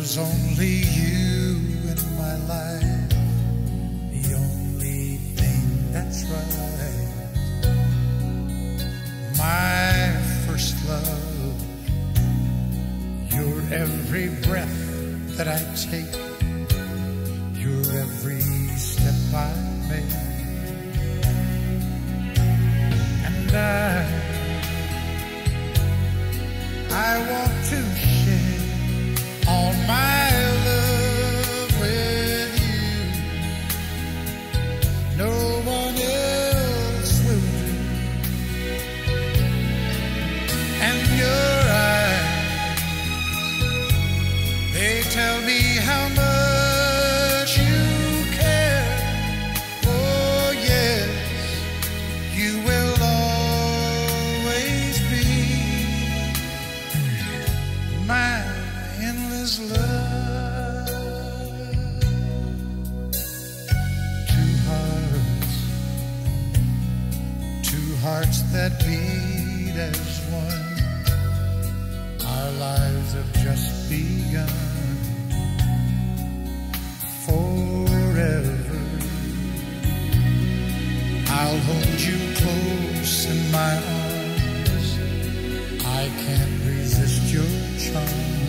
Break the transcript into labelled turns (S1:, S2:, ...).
S1: There's only you in my life, the only thing that's right. My first love, your every breath that I take, your every step I make. And I want to share all my love with you. No one else will do. And your eyes, they tell me how much you care. Oh yes, you will always be my endless love. Two hearts that beat as one. Our lives have just begun. Forever I'll hold you close in my arms. I can't resist your charm.